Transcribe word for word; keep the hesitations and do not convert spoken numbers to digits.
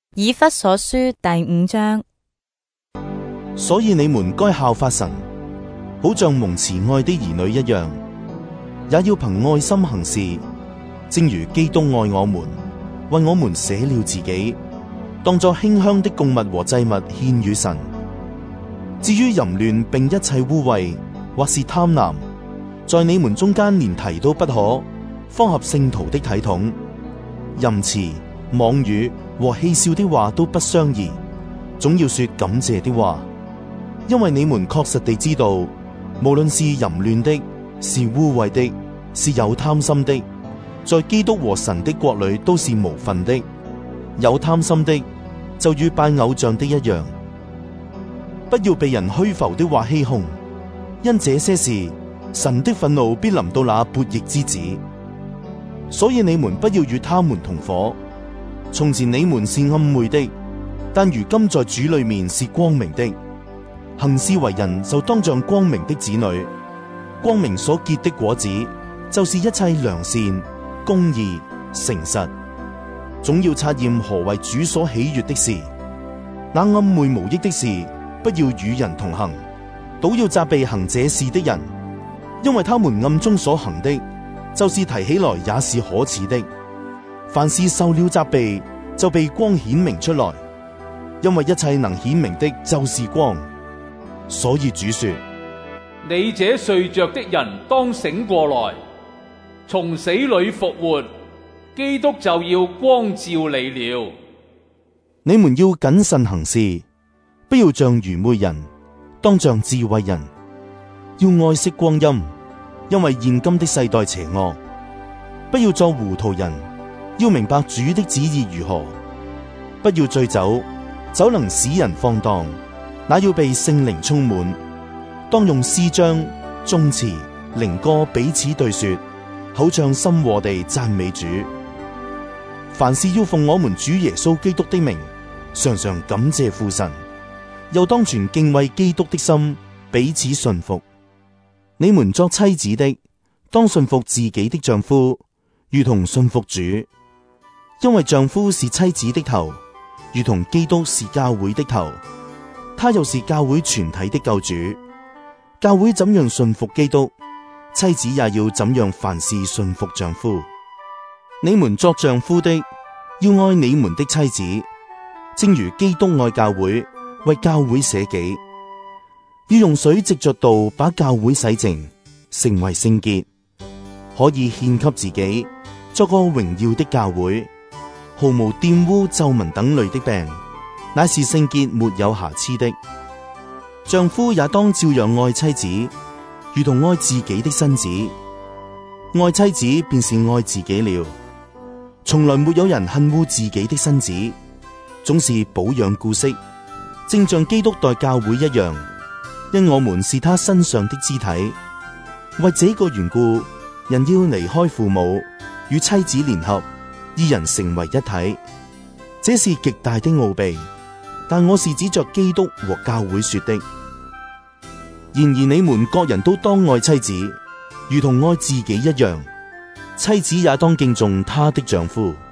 以弗所書第五章。 所以你們該效法神，好像蒙慈愛的兒女一樣，也要憑愛心行事，正如基督愛我們，為我們捨了自己，當作馨香的供物和祭物獻與神。至於淫亂並一切污穢，或是貪婪，在你們中間連提都不可，方合聖徒的體統。淫詞、妄語和戲笑的話都不相宜，總要說感謝的話。因為你們確實地知道，無論是淫亂的，是污穢的，是有貪心的，在基督和神的國裏都是無分的。有貪心的，就與拜偶像的一樣。不要被人虛浮的話欺哄，因這些事，神的憤怒必臨到那悖逆之子。所以你們不要與他們同伙。從前你們是暗昧的，但如今在主裏面是光明的。行事為人就當像光明的子女，光明所結的果子就是一切良善、公義、誠實。總要察驗何為主所喜悅的事。那暗昧無益的事，不要與人同行，倒要責備行這事的人，因為他們暗中所行的，就是提起來也是可恥的。凡事受了責備，就被光顯明出來，因為一切能顯明的就是光。所以主說： 你這睡着的人當醒過來，從死裏復活，基督就要光照你了。 你們要謹慎行事，不要像愚昧人，當像智慧人。要愛惜光陰，因為現今的世代邪惡。不要作糊塗人，要明白主的旨意如何。不要醉酒，酒能使人放蕩，那要被聖靈充滿。當用詩章、頌詞、靈歌彼此對說，口唱心和地讚美主。凡事要奉我們主耶穌基督的名，常常感謝父神。又當存敬畏基督的心，彼此順服。你們作妻子的，當順服自己的丈夫，如同順服主。因為丈夫是妻子的頭，如同基督是教會的頭，他又是教會全體的救主。教會怎樣順服基督，妻子也要怎樣凡事順服丈夫。你們作丈夫的，要愛你們的妻子，正如基督愛教會，為教會捨己。要用水藉着道把教會洗淨，成為聖潔，可以獻給自己，作個榮耀的教會，毫無玷污、皺紋等類的病，乃是聖潔沒有瑕疵的。丈夫也當照樣愛妻子，如同愛自己的身子。愛妻子便是愛自己了。從來沒有人恨惡自己的身子，總是保養顧惜，正像基督待教會一樣，因我們是他身上的肢體。為這個緣故，人要離開父母，與妻子聯合，二人成為一體。這是極大的奧秘，但我是指着基督和教會說的。然而你們各人都當愛妻子，如同愛自己一樣。妻子也當敬重她的丈夫。